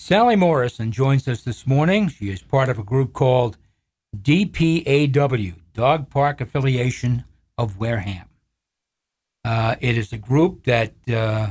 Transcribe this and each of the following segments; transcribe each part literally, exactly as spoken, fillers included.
Sally Morrison joins us this morning. She is part of a group called D P A W, Dog Park Affiliation of Wareham. Uh, it is a group that uh,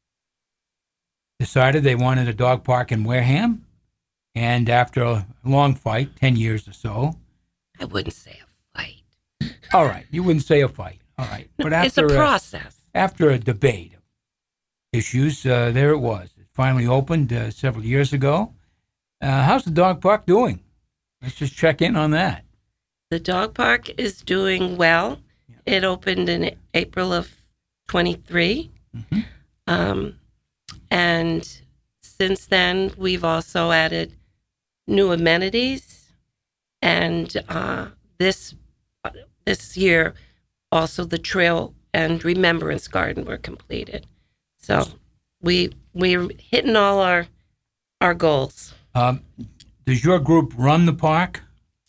decided they wanted a dog park in Wareham, and after a long fight, ten years or so. I wouldn't say a fight. All right, you wouldn't say a fight. All right. But after it's a process. A, after a debate of issues, uh, there it was. It finally opened uh, several years ago. Uh, how's the dog park doing? Let's just check in on that. The dog park is doing well. Yeah. It opened in April of twenty-three. Mm-hmm. Um, and since then, we've also added new amenities. And uh, this this year, also the trail and remembrance garden were completed. So we we're hitting all our our goals. Um, does your group run the park?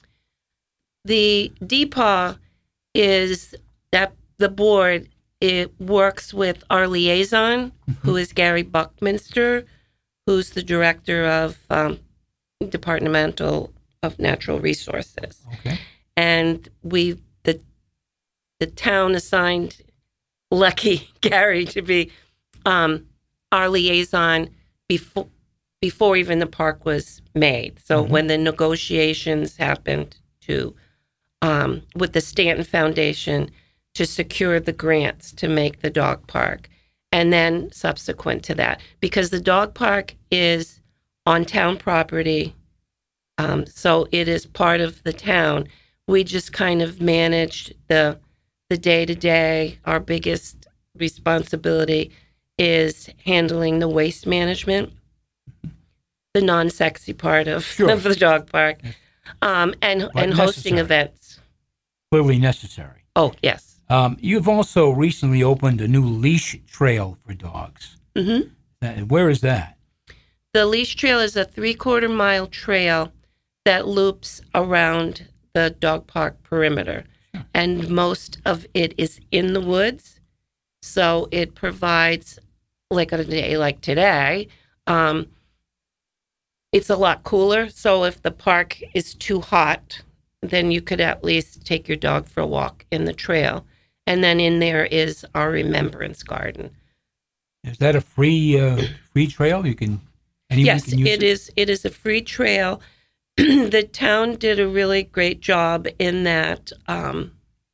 The D P A is that the board. It works with our liaison, mm-hmm. who is Gary Buckminster, who's the director of um, Departmental of Natural Resources. Okay. And we the the town assigned Lucky Gary to be um, our liaison before before even the park was made. So mm-hmm. when the negotiations happened to um, with the Stanton Foundation to secure the grants to make the dog park, and then subsequent to that, because the dog park is on town property, um, so it is part of the town. We just kind of managed the the day-to-day. Our biggest responsibility is handling the waste management, the non-sexy part of, sure. of the dog park, um, and, and hosting events. Clearly necessary. Oh, yes. Um, you've also recently opened a new leash trail for dogs. Mm-hmm. Uh, where is that? The leash trail is a three-quarter mile trail that loops around the dog park perimeter. Sure. And most of it is in the woods. So it provides, like on a day like today, um, it's a lot cooler. So if the park is too hot, then you could at least take your dog for a walk in the trail. And then in there is our remembrance garden. Is that a free uh, free trail? You can anyone yes, can use it, it is. It is a free trail. The town did a really great job in that um,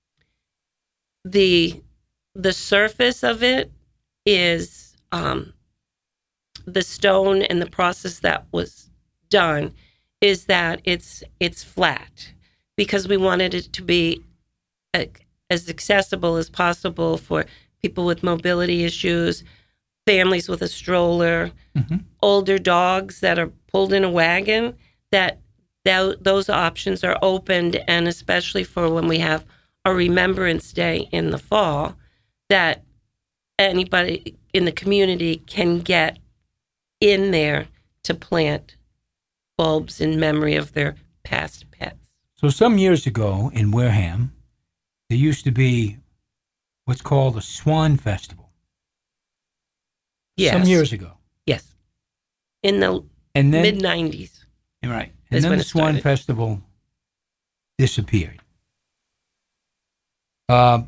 the the surface of it is um, the stone, and the process that was done is that it's it's flat, because we wanted it to be a, as accessible as possible for people with mobility issues, families with a stroller, mm-hmm. older dogs that are pulled in a wagon, that, that those options are opened, and especially for when we have a Remembrance Day in the fall, that anybody in the community can get in there to plant bulbs in memory of their past pets. So some years ago in Wareham, there used to be what's called a Swan Festival. Yes. Some years ago. Yes. In the and then, mid-nineties. Right. And then the Swan started. Festival disappeared. Uh,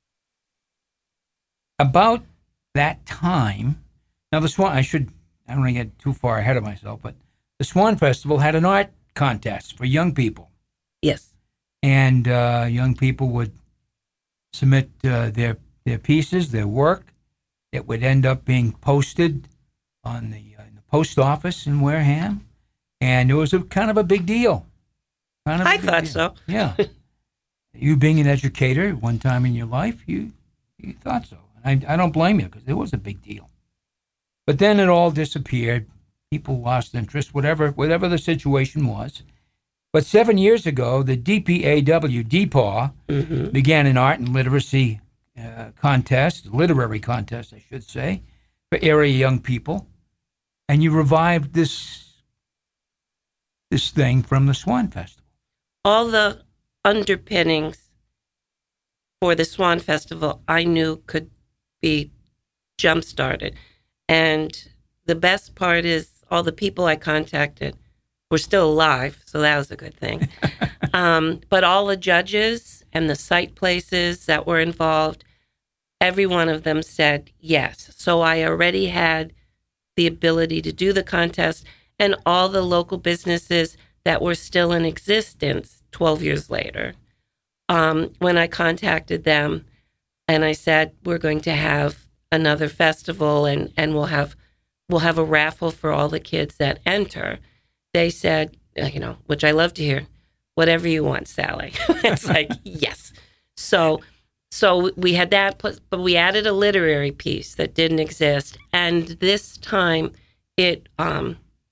about that time, now the Swan, I should, I don't want to get too far ahead of myself, but the Swan Festival had an art contest for young people. Yes. And uh, young people would submit uh, their their pieces, their work. It would end up being posted on the, uh, in the post office in Wareham, and it was a kind of a big deal. Kind of I thought deal. so. Yeah. You being an educator at one time in your life, you you thought so. And I, I don't blame you, because it was a big deal. But then it all disappeared. People lost interest, whatever whatever the situation was. But seven years ago, the D P A W, D P A W, mm-hmm. began an art and literacy uh, contest, literary contest, I should say, for area young people. And you revived this this thing from the Swan Festival. All the underpinnings for the Swan Festival I knew could be jump-started. And the best part is all the people I contacted were still alive, so that was a good thing. um, but all the judges and the site places that were involved, every one of them said yes. So I already had the ability to do the contest, and all the local businesses that were still in existence twelve years later. Um, when I contacted them and I said, we're going to have another festival and, and we'll have we'll have a raffle for all the kids that enter, they said, you know, which I love to hear, whatever you want, Sally. It's like, yes. So so we had that, plus, but we added a literary piece that didn't exist. And this time it um,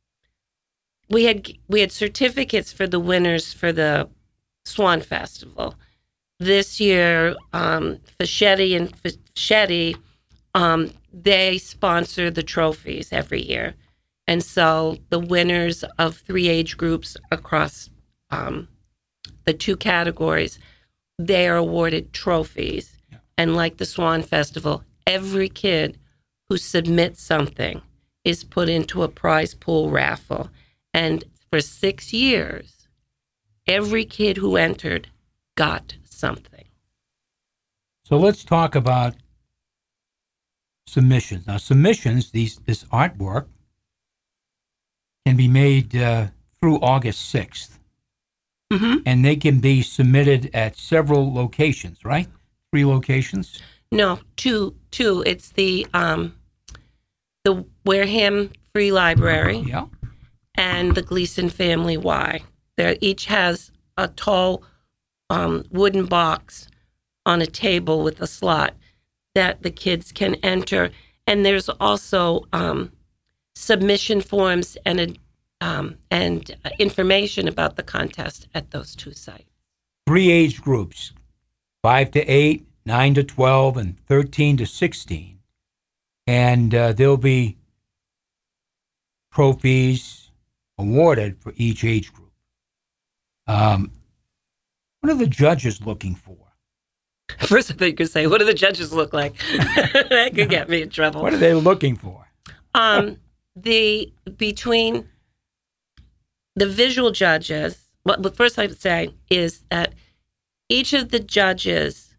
we had we had certificates for the winners for the Swan Festival. This year, um, Fischetti and Fischetti, um, they sponsor the trophies every year. And so the winners of three age groups across um, the two categories, they are awarded trophies. Yeah. And like the Swan Festival, every kid who submits something is put into a prize pool raffle. And for six years, every kid who entered got something. So let's talk about submissions. Now, submissions, these this artwork, can be made uh, through August sixth. Mm-hmm. And they can be submitted at several locations, right? Three locations? No, two. Two. It's the um, the Wareham Free Library, yeah, and the Gleason Family Y. They each has a tall um, wooden box on a table with a slot that the kids can enter. And there's also um, submission forms and a, um, and information about the contest at those two sites. Three age groups, five to eight, nine to twelve, and thirteen to sixteen. And uh, there'll be trophies awarded for each age group. Um, what are the judges looking for? First, I thought you could say, what do the judges look like? That could get me in trouble. What are they looking for? Um, the between the visual judges, what well, first I would say is that each of the judges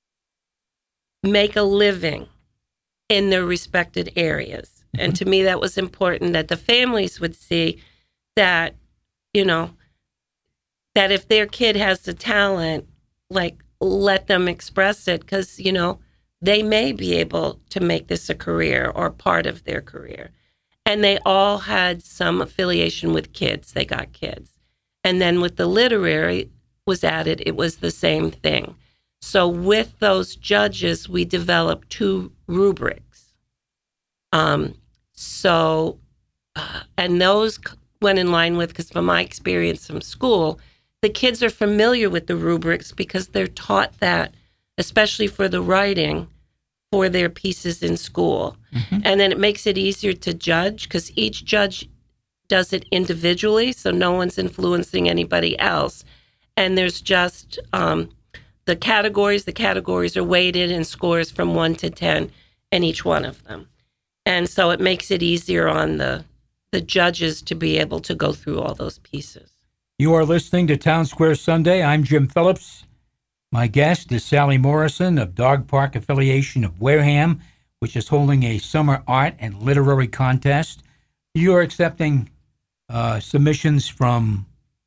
make a living in their respected areas. Mm-hmm. And to me, that was important that the families would see that, you know, that if their kid has the talent, like, let them express it, because, you know, they may be able to make this a career or part of their career. And they all had some affiliation with kids. They got kids. And then with the literary was added, it was the same thing. So with those judges, we developed two rubrics. Um, so, uh, and those went in line with, because from my experience from school, the kids are familiar with the rubrics because they're taught that, especially for the writing, for their pieces in school. Mm-hmm. And then it makes it easier to judge because each judge does it individually, so no one's influencing anybody else. And there's just um, the categories. The categories are weighted in scores from one to ten in each one of them. And so it makes it easier on the the judges to be able to go through all those pieces. You are listening to Town Square Sunday. I'm Jim Phillips. My guest is Sally Morrison of Dog Park Affiliation of Wareham, which is holding a summer art and literary contest. You're accepting uh, submissions from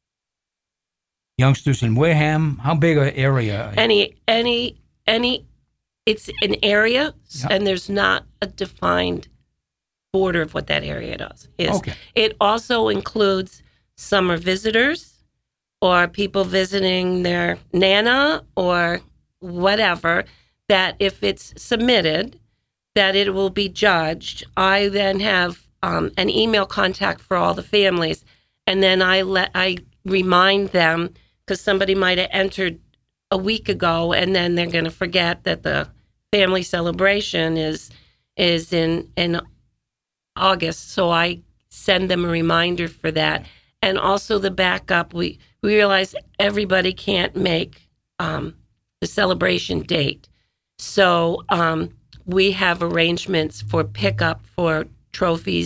youngsters in Wareham. How big an area? Any, any, any. It's an area, Yep. and there's not a defined border of what that area does. Is. Okay. It also includes summer visitors or people visiting their Nana or whatever, that if it's submitted, that it will be judged. I then have um, an email contact for all the families, and then I let I remind them, because somebody might have entered a week ago, and then they're going to forget that the family celebration is is in in August. So I send them a reminder for that. And also the backup, we, we realize everybody can't make um, the celebration date. So um, we have arrangements for pickup for trophies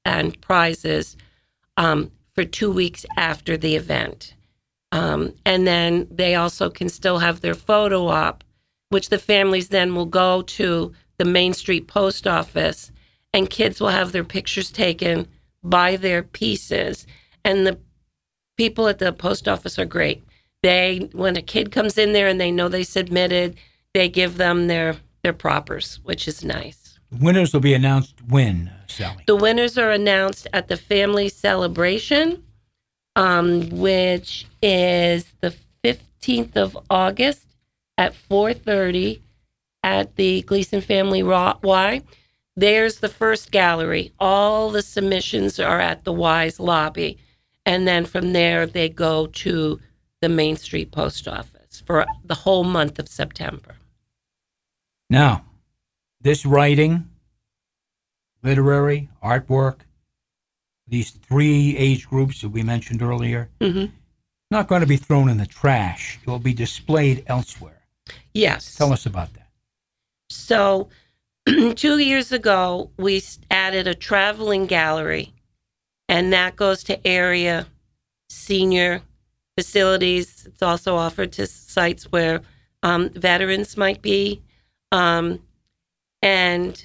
and prizes um, for two weeks after the event. Um, and then they also can still have their photo op, which the families then will go to the Main Street Post Office, and kids will have their pictures taken by their pieces. And the people at the post office are great. They, when a kid comes in there and they know they submitted, they give them their, their propers, which is nice. Winners will be announced when, uh, Sally? The winners are announced at the family celebration, um, which is the fifteenth of August at four thirty at the Gleason Family Y. There's the first gallery. All the submissions are at the Y's lobby. And then from there, they go to the Main Street Post Office for the whole month of September. Now, this writing, literary, artwork, these three age groups that we mentioned earlier, Mm-hmm. not going to be thrown in the trash. It will be displayed elsewhere. Yes. Tell us about that. So two years ago, we added a traveling gallery, and that goes to area senior facilities. It's also offered to sites where um, veterans might be. Um, and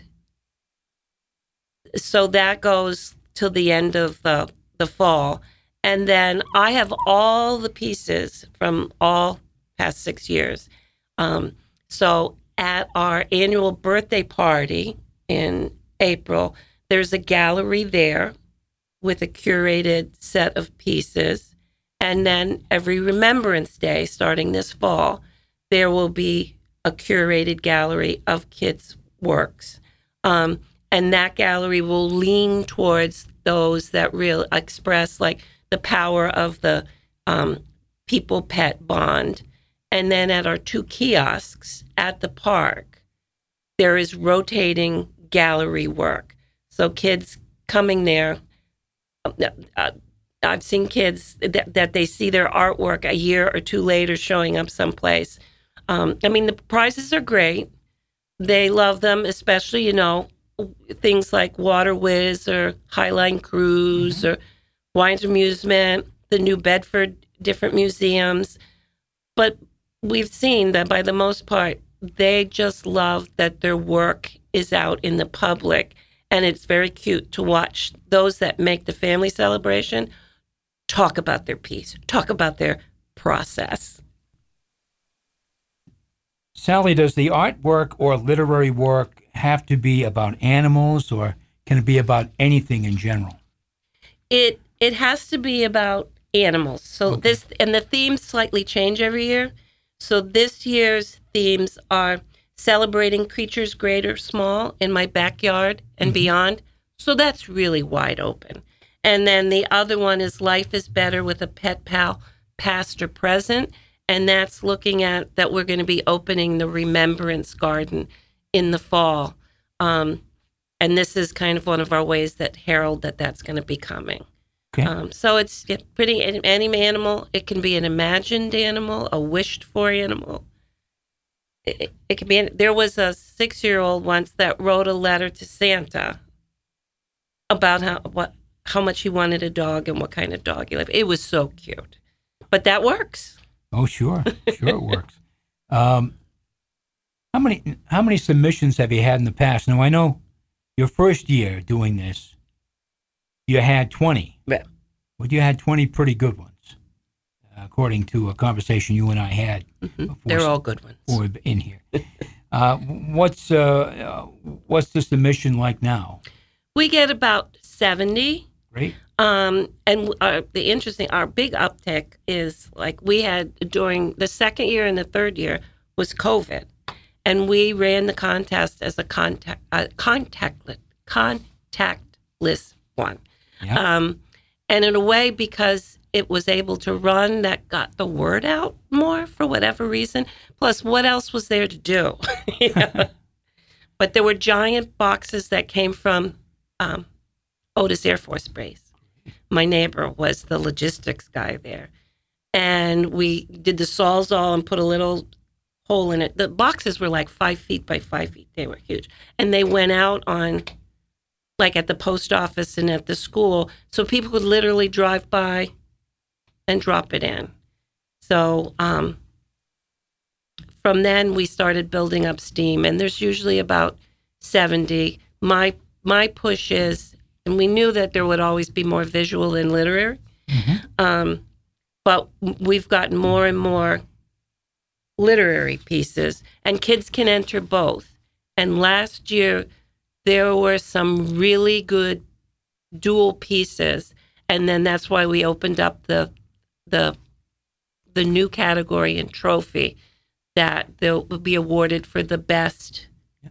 so that goes till the end of the, the fall. And then I have all the pieces from all past six years. Um, so at our annual birthday party in April, there's a gallery there with a curated set of pieces. And then every Remembrance Day, starting this fall, there will be a curated gallery of kids' works. Um, and that gallery will lean towards those that really express like the power of the um, people-pet bond. And then at our two kiosks at the park, there is rotating gallery work. So kids coming there, uh, I've seen kids that, that they see their artwork a year or two later showing up someplace. Um, I mean, the prizes are great. They love them, especially, you know, things like Water Whiz or Highline Cruise mm-hmm. or Wines Amusement, the New Bedford, different museums. But we've seen that by the most part, they just love that their work is out in the public. And it's very cute to watch those that make the family celebration talk about their piece, talk about their process. Sally, does the artwork or literary work have to be about animals, or can it be about anything in general? It it has to be about animals. So okay. this and the themes slightly change every year. So this year's themes are celebrating creatures great or small in my backyard and mm-hmm. beyond. So that's really wide open. And then the other one is Life is Better with a Pet Pal, Past or Present. And that's looking at that we're going to be opening the Remembrance Garden in the fall. Um, and this is kind of one of our ways that herald that that's going to be coming. Okay. Um, so it's pretty, any animal, it can be an imagined animal, a wished for animal. It, it can be, there was a six-year-old once that wrote a letter to Santa about how what how much he wanted a dog and what kind of dog he lived. It was so cute. But that works. Oh, sure. Sure it works. Um, how many how many submissions have you had in the past? Now, I know your first year doing this, you had twenty. Yeah. But you had twenty pretty good ones, uh, according to a conversation you and I had. Mm-hmm. They're all good ones. Before we in here. uh, what's, uh, what's the submission like now? We get about seventy. Great. Um, and our, the interesting, our big uptick is like we had during the second year and the third year was COVID. And we ran the contest as a contact, uh, contactless, contactless one. Yeah. Um, and in a way, because it was able to run, that got the word out more for whatever reason. Plus, what else was there to do? You know? But there were giant boxes that came from um, Otis Air Force Base. My neighbor was the logistics guy there. And we did the Sawzall and put a little hole in it. The boxes were like five feet by five feet. They were huge. And they went out on like at the post office and at the school, so people could literally drive by and drop it in. So um, from then we started building up steam, and there's usually about seventy. My my push is, and we knew that there would always be more visual and literary, mm-hmm. um, but we've gotten more and more literary pieces, and kids can enter both. And last year, there were some really good dual pieces, and then that's why we opened up the the the new category and trophy that will be awarded for the best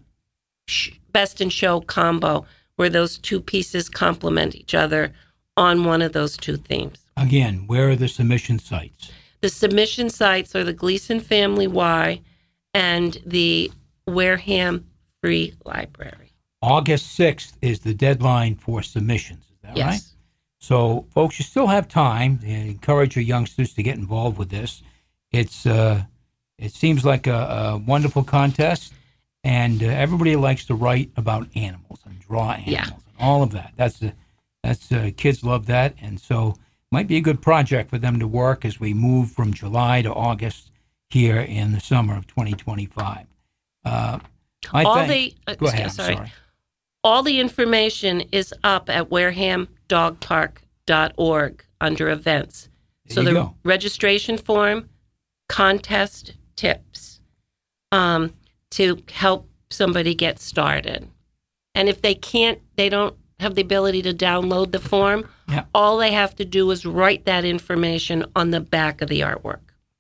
sh- best in show combo, where those two pieces complement each other on one of those two themes. Again, where are the submission sites? The submission sites are the Gleason Family Y and the Wareham Free Library. August sixth is the deadline for submissions. Is that yes. right? So, folks, you still have time to encourage your youngsters to get involved with this. It's uh, it seems like a, a wonderful contest, and uh, everybody likes to write about animals and draw animals yeah. and all of that. That's a, that's uh, kids love that, and so might be a good project for them to work as we move from July to August here in the summer of twenty twenty-five. Uh, I all think, the uh, go ahead. Sorry. I'm sorry. All the information is up at wareham dog park dot org under events. There so you the go. registration form, contest tips, um, to help somebody get started. And if they can't, they don't have the ability to download the form, yeah. all they have to do is write that information on the back of the artwork.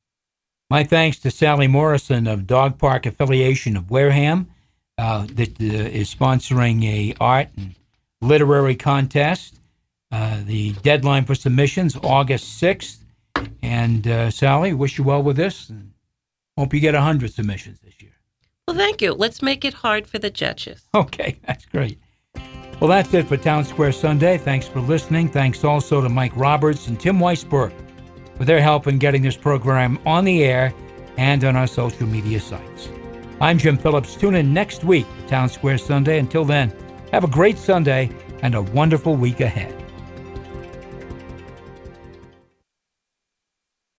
My thanks to Sally Morrison of Dog Park Affiliation of Wareham, uh, that uh, is sponsoring a art and literary contest. Uh, the deadline for submissions, August sixth. And uh, Sally, wish you well with this, and hope you get one hundred submissions this year. Well, thank you. Let's make it hard for the judges. Okay, that's great. Well, that's it for Town Square Sunday. Thanks for listening. Thanks also to Mike Roberts and Tim Weisberg for their help in getting this program on the air and on our social media sites. I'm Jim Phillips. Tune in next week to Town Square Sunday. Until then, have a great Sunday and a wonderful week ahead.